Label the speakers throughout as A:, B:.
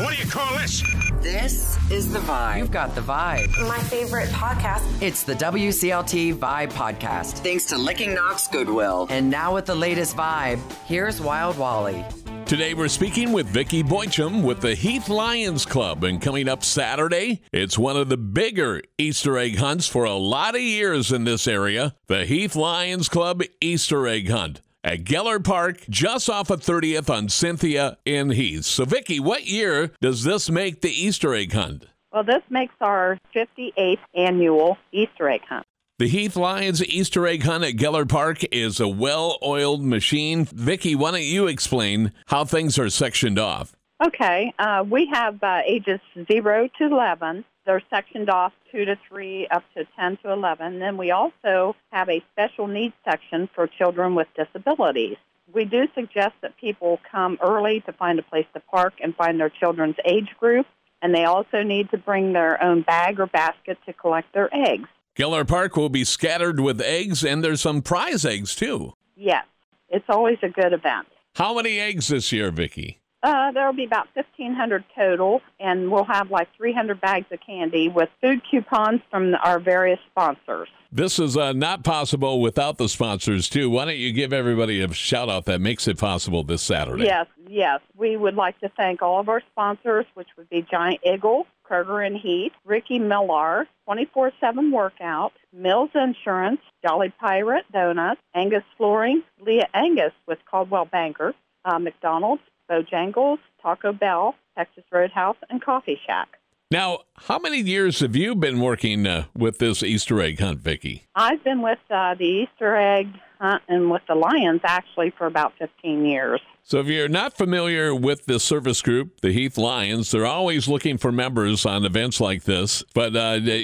A: What do you call this?
B: This is The Vibe.
C: You've got The Vibe.
D: My favorite podcast.
C: It's the WCLT Vibe Podcast.
B: Thanks to Licking Knox Goodwill.
C: And now with the latest Vibe, here's Wild Wally.
E: Today we're speaking with Vicki Boychum with the Heath Lions Club, and coming up Saturday, it's one of the bigger Easter egg hunts for a lot of years in this area, the Heath Lions Club Easter egg hunt at Geller Park, just off of 30th on Cynthia in Heath. So Vicki, what year does this make the Easter egg hunt?
F: Well, this makes our 58th annual Easter egg hunt.
E: The Heath Lions Easter egg hunt at Geller Park is a well-oiled machine. Vicki, why don't you explain how things are sectioned off?
F: Okay, we have ages 0 to 11. They're sectioned off 2 to 3 up to 10 to 11. Then we also have a special needs section for children with disabilities. We do suggest that people come early to find a place to park and find their children's age group, and they also need to bring their own bag or basket to collect their eggs.
E: Geller Park will be scattered with eggs, and there's some prize eggs, too.
F: Yes, it's always a good event.
E: How many eggs this year, Vicki?
F: There will be about 1,500 total, and we'll have like 300 bags of candy with food coupons from our various sponsors.
E: This is not possible without the sponsors, too. Why don't you give everybody a shout-out that makes it possible this Saturday?
F: Yes. We would like to thank all of our sponsors, which would be Giant Eagle, Kroger and Heath, Ricky Millar, 24/7 Workout, Mills Insurance, Jolly Pirate Donuts, Angus Flooring, Leah Angus with Caldwell Banker, McDonald's, Bojangles, Taco Bell, Texas Roadhouse, and Coffee Shack.
E: Now, how many years have you been working with this Easter egg hunt, Vicki?
F: I've been with the Easter egg hunt and with the Lions, actually, for about 15 years.
E: So if you're not familiar with the service group, the Heath Lions, they're always looking for members on events like this. But,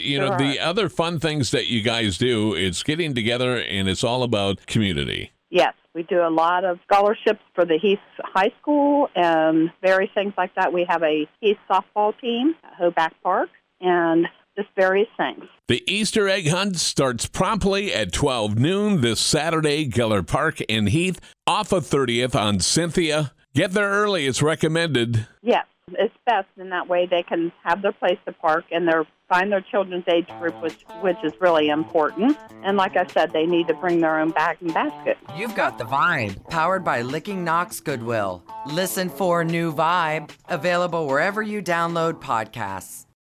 E: the other fun things that you guys do, it's getting together, and it's all about community.
F: Yes. We do a lot of scholarships for the Heath High School and various things like that. We have a Heath softball team at Hoback Park and just various things.
E: The Easter egg hunt starts promptly at 12 noon this Saturday, Geller Park in Heath, off of 30th on Cynthia. Get there early, it's recommended.
F: Yes, it's best in that way they can have their place to park and find their children's age group, which is really important. And like I said, they need to bring their own bag and basket.
C: You've got The Vibe, powered by Licking Knox Goodwill. Listen for New Vibe, available wherever you download podcasts.